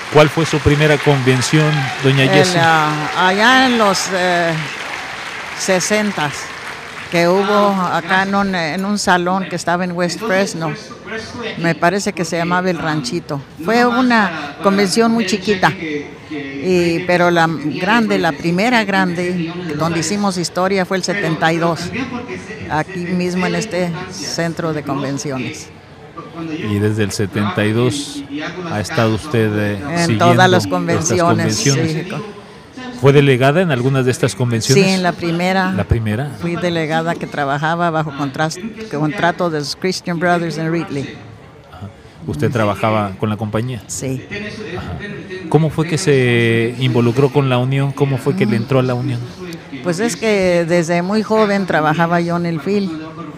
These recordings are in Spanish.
¿Cuál fue su primera convención, doña Jessie? Allá en los 60s, que hubo acá en un salón que estaba en West Fresno. Me parece que se llamaba El Ranchito. Fue una convención muy chiquita, pero la primera grande, donde hicimos historia, fue el 72, aquí mismo en este centro de convenciones. Y desde el 72 ha estado usted en todas las convenciones. Sí. ¿Fue delegada en algunas de estas convenciones? Sí, en la primera. ¿La primera? Fui delegada que trabajaba bajo contrato de los Christian Brothers en Ridley. Ajá. ¿Usted trabajaba con la compañía? Sí. Ajá. ¿Cómo fue que se involucró con la Unión? ¿Cómo fue que le entró a la Unión? Pues es que desde muy joven trabajaba yo en el film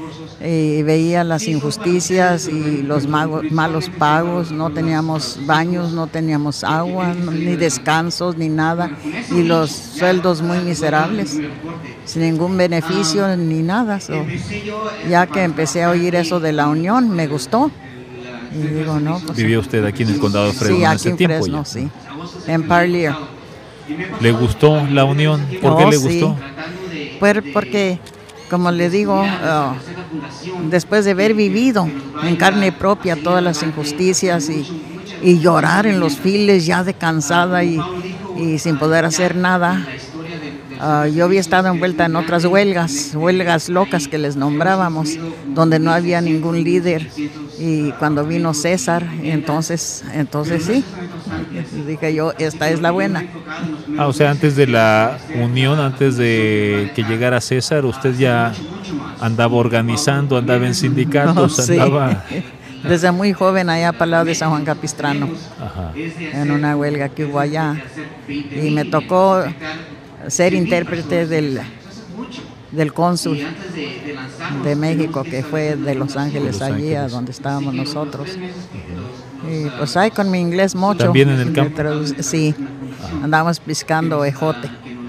y veía las injusticias y los malos pagos. No teníamos baños, no teníamos agua, ni descansos, ni nada, y los sueldos muy miserables, sin ningún beneficio ni nada. Ya que empecé a oír eso de la Unión, me gustó. Y digo, no, pues, ¿vivía usted aquí en el condado de Fresno? Sí, en aquí ese en tiempo Fresno, ya? sí, en Parlier. ¿Le gustó la Unión? ¿Por qué le gustó? Porque, como le digo, después de haber vivido en carne propia todas las injusticias y llorar en los files ya de cansada y sin poder hacer nada, yo había estado envuelta en otras huelgas locas que les nombrábamos, donde no había ningún líder. Y cuando vino César, entonces sí, dije yo, esta es la buena. O sea, antes de la Unión, antes de que llegara César, usted ya andaba organizando, andaba en sindicatos, sí. andaba... Desde muy joven allá para el lado de San Juan Capistrano. Ajá. En una huelga que hubo allá. Y me tocó ser intérprete del cónsul de México, que fue de Los Ángeles, allí a donde estábamos nosotros. Y pues ahí con mi inglés mucho. ¿También en el campo? Sí, andábamos piscando ejote.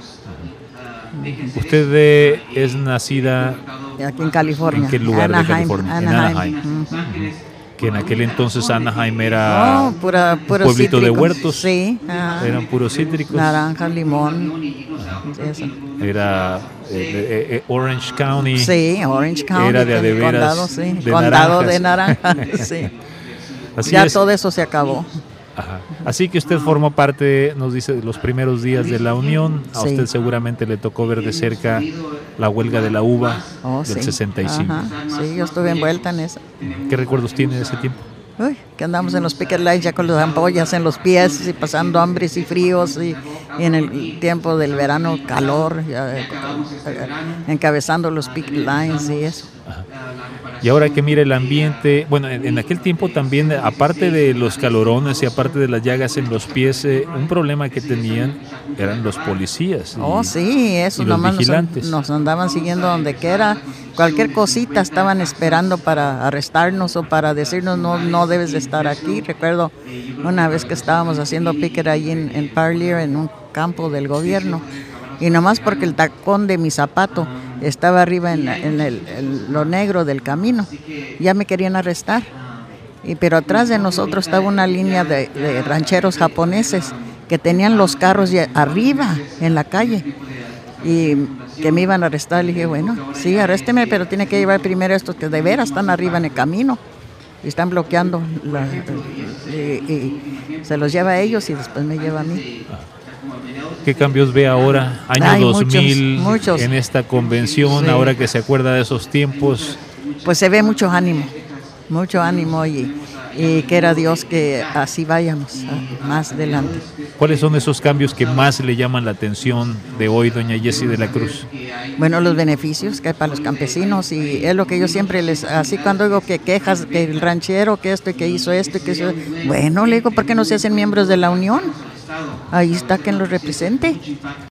¿Usted es nacida aquí en California? ¿En qué lugar Anaheim, de California? Anaheim. En Anaheim. Que en aquel entonces Anaheim era un pueblito cítricos. De huertos. Sí. Eran puros cítricos. Naranja, limón. Eso. Era Orange County. Sí, Orange County. Era de condado, sí. de condado naranjas. De naranja. Sí. Así ya es. todo eso se acabó. Ajá. Así que usted formó parte, nos dice, de los primeros días de la Unión. A usted seguramente le tocó ver de cerca la huelga de la uva del 65. Ajá. Sí, yo estuve envuelta en eso. ¿Qué recuerdos tiene de ese tiempo? Uy, que andamos en los picket lines ya con las ampollas en los pies y pasando hambres y fríos y en el tiempo del verano calor, ya, encabezando los picket lines y eso. Ajá. Y ahora que mira el ambiente, bueno, en aquel tiempo también, aparte de los calorones y aparte de las llagas en los pies, un problema que tenían eran los policías. Sí, eso nomás nos andaban siguiendo donde quiera. Cualquier cosita estaban esperando para arrestarnos o para decirnos no debes de estar aquí. Recuerdo una vez que estábamos haciendo picket allí en Parlier, en un campo del gobierno, y nomás porque el tacón de mi zapato estaba arriba en lo negro del camino, ya me querían arrestar. Pero atrás de nosotros estaba una línea de rancheros japoneses que tenían los carros arriba en la calle y que me iban a arrestar. Le dije, bueno, sí, arrésteme, pero tiene que llevar primero estos que de veras están arriba en el camino y están bloqueando y se los lleva a ellos y después me lleva a mí. ¿Qué cambios ve ahora, año 2000, muchos. En esta convención, ahora que se acuerda de esos tiempos? Pues se ve mucho ánimo y quiera Dios que así vayamos más adelante. ¿Cuáles son esos cambios que más le llaman la atención de hoy, doña Jessie de la Cruz? Bueno, los beneficios que hay para los campesinos, y es lo que yo siempre así cuando digo que quejas, que el ranchero, que esto y que hizo esto y que eso, bueno, le digo, ¿por qué no se hacen miembros de la Unión? Ahí está quien los represente.